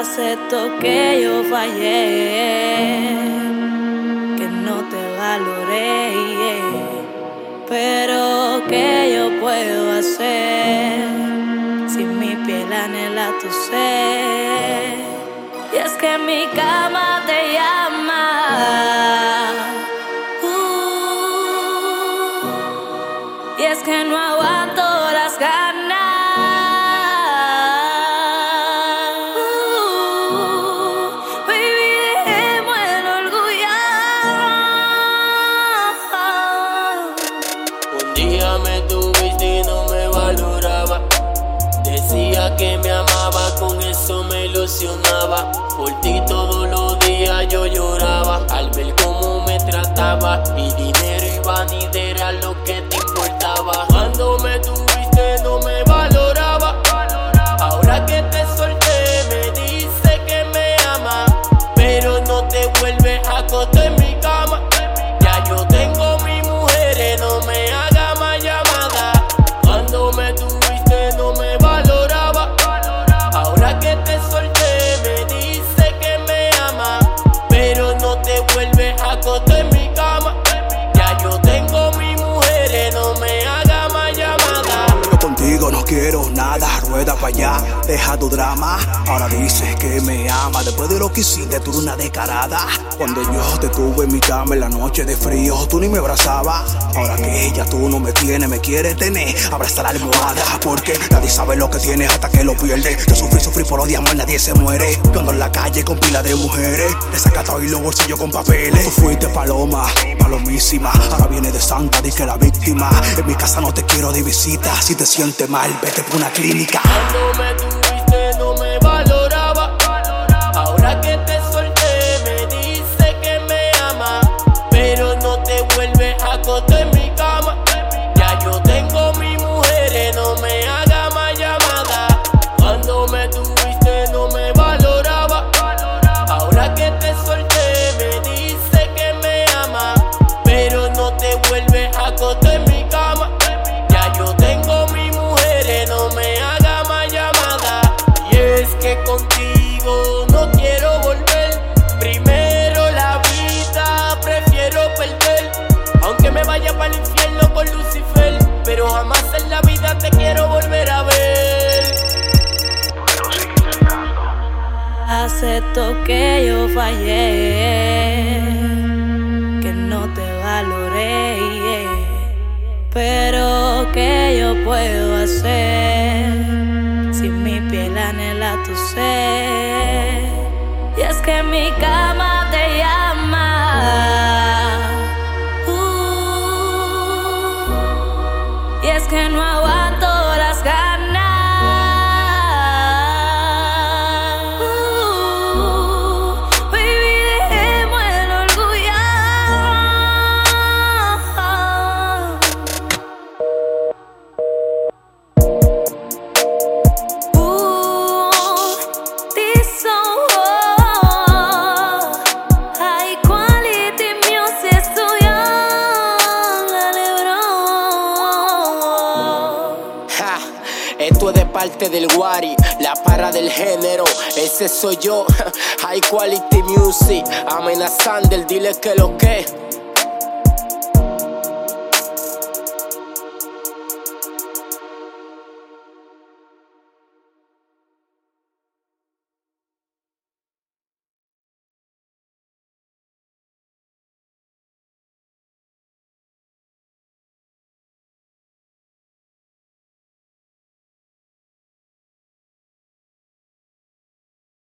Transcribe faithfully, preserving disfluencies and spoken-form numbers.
Acepto que yo fallé, que no te valoré, pero ¿qué yo puedo hacer si mi piel anhela tu ser? Y es que mi cama te llama, uh, y es que no aguanto las ganas. Me tuviste y no me valoraba. Decía que me amaba, con eso me ilusionaba. Por ti todos los días yo lloraba al ver cómo me trataba. Mi dinero y vanidad era lo que te importaba. Cuando me tuviste no me valoraba. Ahora que te solté me dice que me ama, pero no te vuelves a acostar en mi cama. Ya yo tengo mi mujer, no me haga más llamada. Cuando me tuviste no me valoraba. Ahora que te solté me dice que me ama, pero no te vuelves a acostar en mi cama. Ya yo tengo mi mujer, no me haga más llamada. Yo contigo no quiero nada, rueda pa' allá, deja tu drama. Ahora dices que me ama, después de lo que hiciste tú una descarada. Cuando yo te tuve en mi cama en la noche de frío, tú ni me abrazabas. Ahora que ella tú no me tienes, me quieres tener, abraza la almohada. Porque nadie sabe lo que tienes hasta que lo pierde. Yo sufrí, sufrí por odiar, nadie se muere. Yo ando en la calle con pila de mujeres, desacatado y los bolsillos con papeles. Tú fuiste paloma, palomísima, ahora viene de santa, di que la víctima. En mi casa no te quiero de visita, si te sientes mal, vete por una clínica. Cuando me tuviste no me valoraba. Ahora que te solté me dice que me ama, pero no te vuelves a acostar en mi cama. Ya yo tengo mi mujer, no me haga más llamada. Cuando me tuviste no me valoraba. Ahora que te solté me dice que me ama, pero no te vuelves a acostar en mi cama. Ya yo tengo mi mujer, no me haga más llamada. Y es que contigo no quiero volver. Primero la vida prefiero perder, aunque me vaya para el infierno con Lucifer, pero jamás en la vida te quiero volver a ver. Acepto que yo fallé, que no te valoré, pero ¿qué yo puedo hacer si mi piel anhela tu ser? Y es que mi cama te llama, uh, y es que no aguanto las ganas. Esto es de parte del Wari, la parra del género. Ese soy yo, High Quality Music. Amenazando, dile que lo que